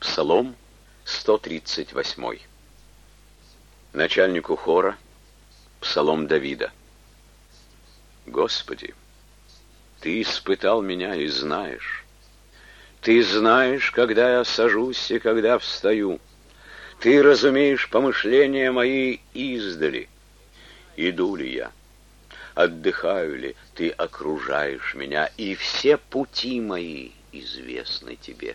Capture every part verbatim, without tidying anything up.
Псалом сто тридцать восемь. Начальнику хора псалом Давида. Господи, Ты испытал меня и знаешь. Ты знаешь, когда я сажусь и когда встаю. Ты разумеешь помышления мои издали. Иду ли я? Отдыхаю ли? Ты окружаешь меня, и все пути мои известны Тебе.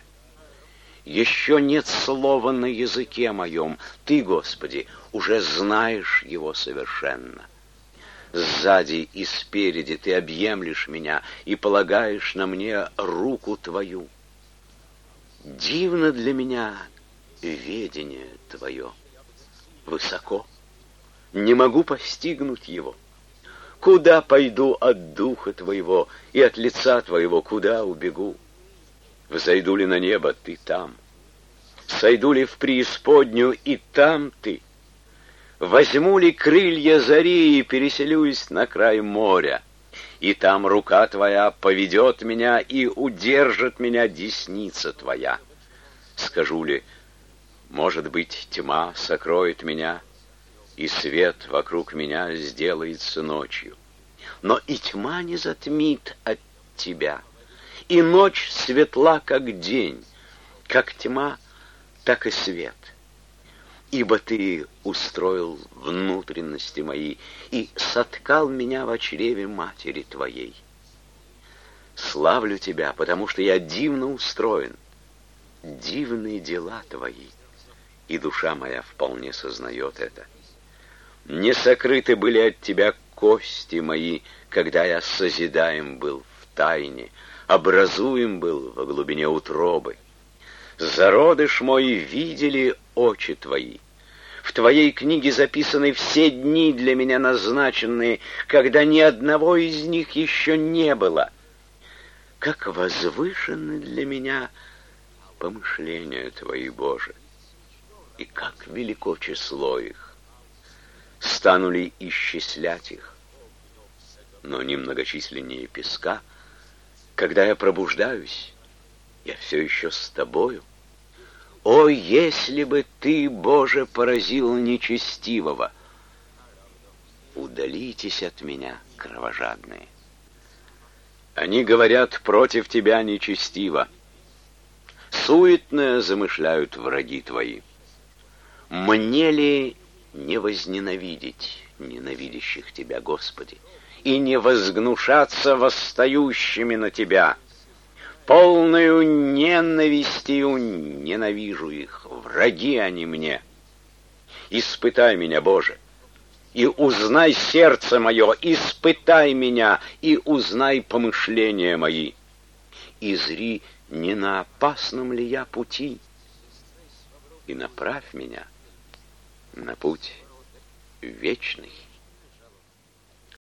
Еще нет слова на языке моем. Ты, Господи, уже знаешь его совершенно. Сзади и спереди Ты объемлешь меня и полагаешь на мне руку Твою. Дивно для меня ведение Твое. Высоко. Не могу постигнуть его. Куда пойду от духа Твоего и от лица Твоего, куда убегу? Взойду ли на небо, Ты там. Сойду ли в преисподнюю, и там Ты. Возьму ли крылья зари и переселюсь на край моря, и там рука Твоя поведет меня и удержит меня десница Твоя. Скажу ли, может быть, тьма сокроет меня, и свет вокруг меня сделается ночью. Но и тьма не затмит от Тебя, и ночь светла, как день, как тьма, так и свет. Ибо Ты устроил внутренности мои и соткал меня во чреве матери Твоей. Славлю Тебя, потому что я дивно устроен. Дивные дела Твои, и душа моя вполне сознает это. Не сокрыты были от Тебя кости мои, когда я созидаем был в тайне, образуем был во глубине утробы. Зародыш мой видели очи Твои. В Твоей книге записаны все дни для меня назначенные, когда ни одного из них еще не было. Как возвышены для меня помышления Твои, Боже, и как велико число их. Стану ли исчислять их? Но не многочисленнее песка. Когда я пробуждаюсь, я все еще с Тобою. О, если бы Ты, Боже, поразил нечестивого! Удалитесь от меня, кровожадные. Они говорят против Тебя нечестиво. Суетное замышляют враги Твои. Мне ли не возненавидеть ненавидящих Тебя, Господи, и не возгнушаться восстающими на Тебя? Полною ненавистью ненавижу их, враги они мне. Испытай меня, Боже, и узнай сердце мое, испытай меня, и узнай помышления мои. И зри, не на опасном ли я пути, и направь меня на путь вечный.